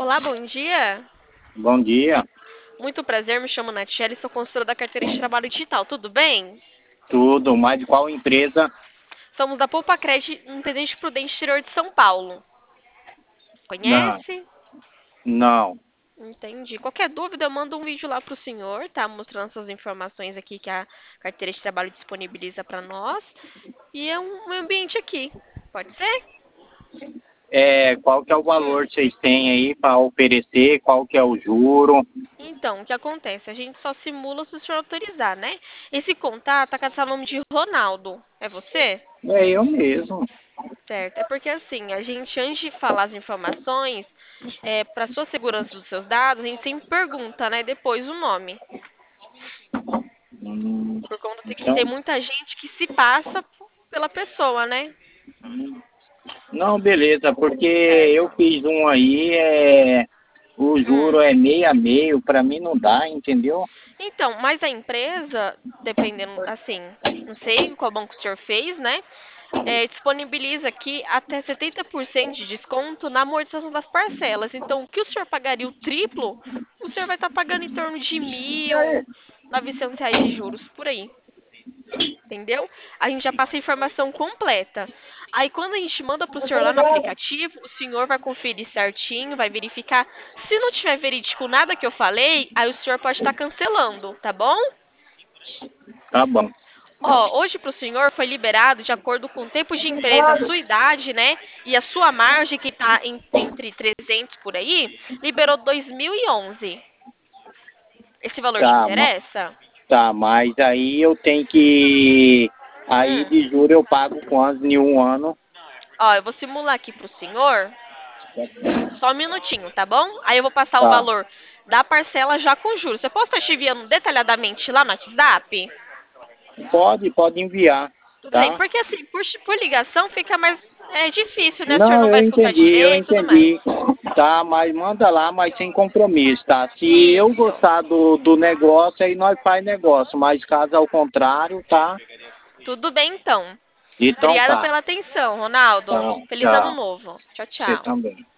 Olá, bom dia. Bom dia, Muito prazer, me chamo Natiele, sou consultora da carteira de trabalho digital, tudo bem? tudo, mas de qual empresa? Somos da Poupa Cred, Intendente Prudente, interior de São Paulo. Não, Conhece? não. Entendi. Qualquer dúvida, eu mando um vídeo lá para o senhor, tá? Mostrando essas informações aqui que a carteira de trabalho disponibiliza para nós. E é um ambiente aqui. Pode ser? Qual que é o valor que vocês têm aí para oferecer? Qual que é o juro? Então, o que acontece? A gente só simula se o senhor autorizar, né? Esse contato tá com esse nome de Ronaldo. É você? É eu mesmo. Certo. É porque assim, a gente, antes de falar as informações, para sua segurança dos seus dados, a gente sempre pergunta, né, depois o nome. Por conta de que tem Então, muita gente que se passa pela pessoa, né? não, beleza, porque eu Certo. fiz um aí, o juro Hum. é meio a meio, para mim não dá, entendeu? Então, mas a empresa, dependendo, assim, não sei qual banco o senhor fez, né? Disponibiliza aqui até 70% de desconto na amortização das parcelas. Então, o que o senhor pagaria o triplo, o senhor vai estar pagando em torno de 1.900 reais de juros, por aí. Entendeu? A gente já passa a informação completa. Aí, quando a gente manda para o senhor lá no aplicativo, o senhor vai conferir certinho, vai verificar. Se não tiver verídico nada que eu falei, aí o senhor pode estar cancelando, tá bom? Tá bom. Ó, hoje para o senhor foi liberado de acordo com o tempo de empresa, a sua idade, né? E a sua margem, que está entre 300 por aí, liberou 2011. Esse valor te Tá, interessa? tá, mas aí eu tenho que. Aí Hum. de juro eu pago quanto em um ano? Ó, eu vou simular aqui para o senhor, só um minutinho, tá bom? Aí eu vou passar o Tá. valor da parcela já com juros. Você pode estar te enviando detalhadamente lá no WhatsApp? Pode enviar, Tudo bem, tá? porque assim, por ligação fica mais difícil, né? O senhor Não, não vai escutar eu direito e tudo mais. entendi. Tá, mas manda lá, mas sem compromisso, tá? Se eu Isso. gostar do negócio, aí nós faz negócio, mas caso ao contrário, tá? Tudo bem, então. Então Obrigada tá. pela atenção, Ronaldo. Tá, Feliz ano tchau. novo. Tchau, Você tchau. também.